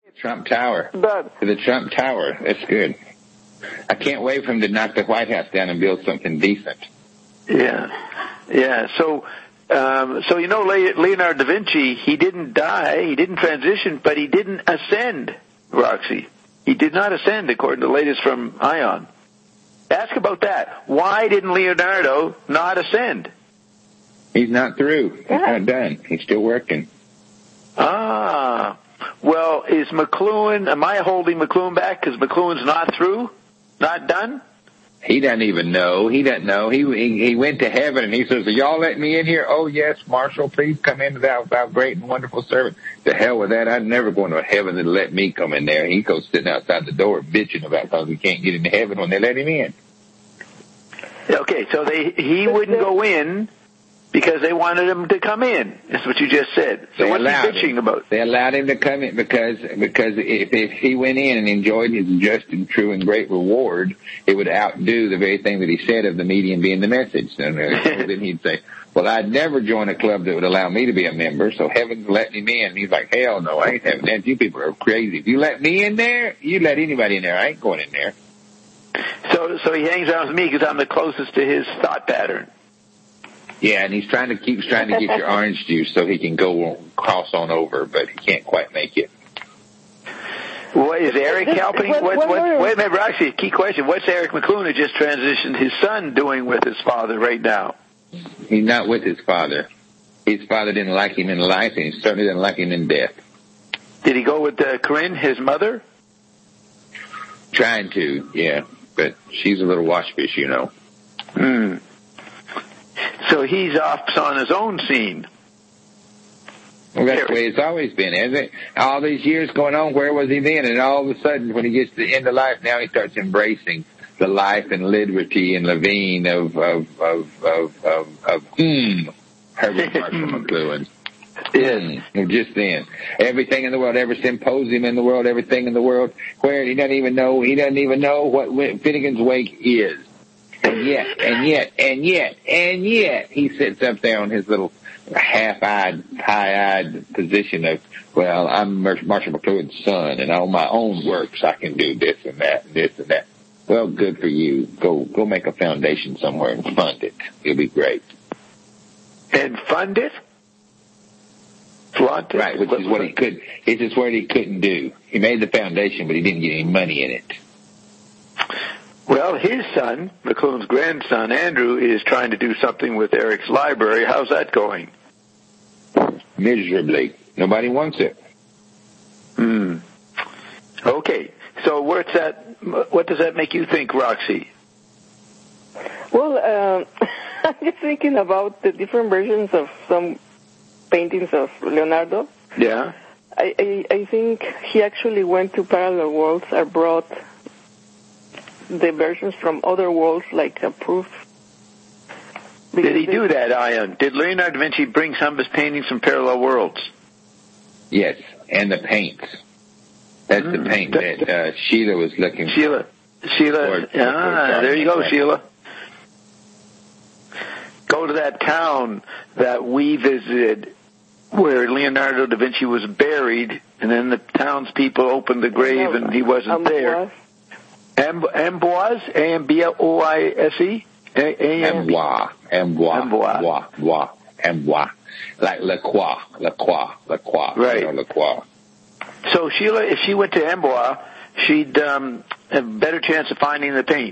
Trump Tower. But To the Trump Tower. That's good. I can't wait for him to knock the White House down and build something decent. Yeah. So Leonardo da Vinci, he didn't die, he didn't transition, but he didn't ascend, Roxy. He did not ascend, according to the latest from ION. Ask about that. Why didn't Leonardo not ascend? He's not through. He's not done. He's still working. Well, is McLuhan, am I holding McLuhan back because McLuhan's not through? Not done? He doesn't even know. He doesn't know. He went to heaven and he says, "Are y'all letting me in here?" "Oh, yes, Marshal, please come into thou great and wonderful servant." To hell with that. I'd never go into heaven and let me come in there. He goes sitting outside the door bitching about because he can't get into heaven when they let him in. Okay, so he wouldn't go in because they wanted him to come in. That's what you just said. So what's he bitching about? They allowed him to come in because if he went in and enjoyed his just and true and great reward, it would outdo the very thing that he said of the medium being the message. And then he'd say, "Well, I'd never join a club that would allow me to be a member, so heaven's letting him in." And he's like, "Hell no, I ain't having that. You people are crazy. If you let me in there, you let anybody in there. I ain't going in there." So he hangs out with me because I'm the closest to his thought pattern. Yeah, and he's trying to get your orange juice so he can go cross on over, but he can't quite make it. What is Eric helping? Wait a minute, Roxy, key question. What's Eric McLuhan, who just transitioned his son, doing with his father right now? He's not with his father. His father didn't like him in life, and he certainly didn't like him in death. Did he go with Corinne, his mother? Trying to, yeah, but she's a little washfish, you know. So he's off on his own scene. Well, that's the way it's always been, isn't it? All these years going on, where was he then? And all of a sudden, when he gets to the end of life, now he starts embracing the life and liberty and Levine of Herbert Marshall McLuhan. Just then. Everything in the world, every symposium in the world, everything in the world, where he doesn't even know what Finnegan's Wake is. And yet, he sits up there on his little half-eyed, high-eyed position of, well, I'm Marshall McLuhan's son, and on my own works I can do this and that and this and that. Well, good for you. Go make a foundation somewhere and fund it. It'll be great. And fund it? Flaunt it? Right, which is what he could. This is what he couldn't do. He made the foundation, but he didn't get any money in it. Well, his son, McLuhan's grandson, Andrew, is trying to do something with Eric's library. How's that going? Miserably. Nobody wants it. Okay. So what does that make you think, Roxy? Well, I'm just thinking about the different versions of some paintings of Leonardo. Yeah. I think he actually went to parallel worlds or brought the versions from other worlds like a proof. Did he do that, Ian? Did Leonardo da Vinci bring some of his paintings from parallel worlds? Yes, and the paints. That's the paint that Sheila was looking for. Sheila. There you go, Sheila. Go to that town that we visited where Leonardo da Vinci was buried, and then the townspeople opened the grave and he wasn't there. Amboise? A-M-B-O-I-S-E? Amboise. Like La Croix. Right. You know, La Croix. So Sheila, if she went to Amboise, she'd have a better chance of finding the paint.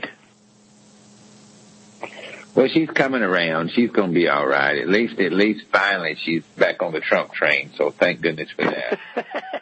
Well, she's coming around. She's going to be all right. At least finally she's back on the Trump train, so thank goodness for that.